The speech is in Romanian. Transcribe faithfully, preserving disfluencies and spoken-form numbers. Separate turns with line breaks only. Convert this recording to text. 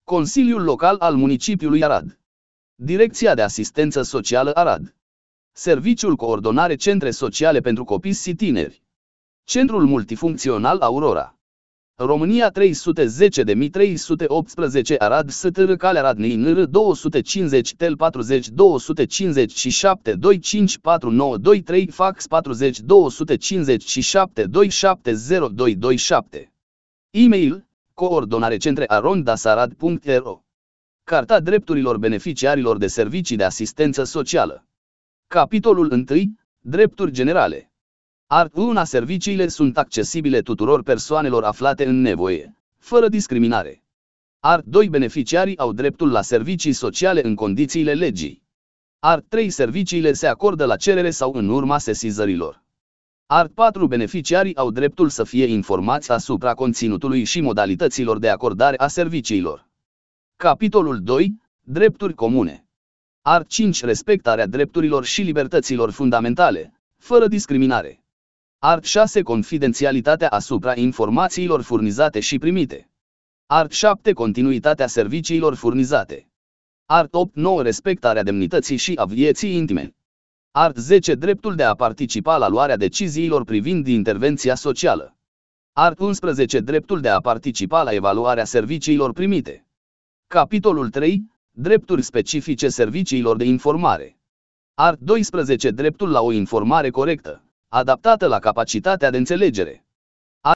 Consiliul Local al Municipiului Arad. Direcția de Asistență Socială Arad. Serviciul Coordonare Centre Sociale pentru Copii și Tineri. Centrul Multifuncțional Aurora. România trei sute zece de mii trei sute optsprezece Arad S T R Calea Radnei N R două sute cincizeci Tel patruzeci două sute cincizeci și șapte doi cinci patru nouă doi trei Fax patruzeci două sute cincizeci și șapte doi șapte zero doi doi șapte. E-mail coordonarecentre arond dasarad punct ro. Carta drepturilor beneficiarilor de servicii de asistență socială. Capitolul unu. Drepturi generale. Art unu. Serviciile sunt accesibile tuturor persoanelor aflate în nevoie, fără discriminare. Art doi. Beneficiarii au dreptul la servicii sociale în condițiile legii. Art trei. Serviciile se acordă la cerere sau în urma sesizărilor. Art patru. Beneficiarii au dreptul să fie informați asupra conținutului și modalităților de acordare a serviciilor. Capitolul doi. Drepturi comune. Art cinci. Respectarea drepturilor și libertăților fundamentale, fără discriminare. Art șase. Confidențialitatea asupra informațiilor furnizate și primite. Art șapte. Continuitatea serviciilor furnizate. Art opt nouă. Respectarea demnității și a vieții intime. Art zece. Dreptul de a participa la luarea deciziilor privind intervenția socială. Art unsprezece. Dreptul de a participa la evaluarea serviciilor primite. Capitolul trei. Drepturi specifice serviciilor de informare. Art doisprezece. Dreptul la o informare corectă, adaptată la capacitatea de înțelegere.